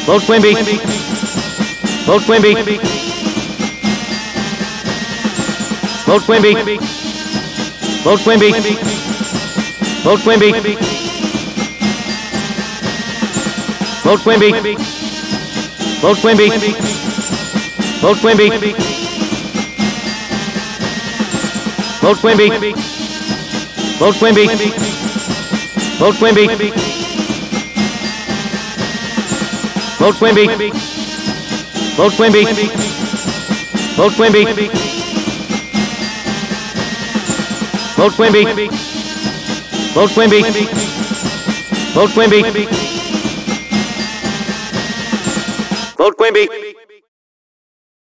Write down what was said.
Vote Quimby. Vote Quimby. Vote Quimby. Vote Quimby. Vote Quimby. Vote Quimby. Vote Quimby. Vote Quimby. Vote Quimby. Vote Quimby. Vote Quimby. Vote Quimby. Vote Quimby. Vote Quimby. Vote Quimby. Vote Quimby. Vote Quimby. Vote Quimby.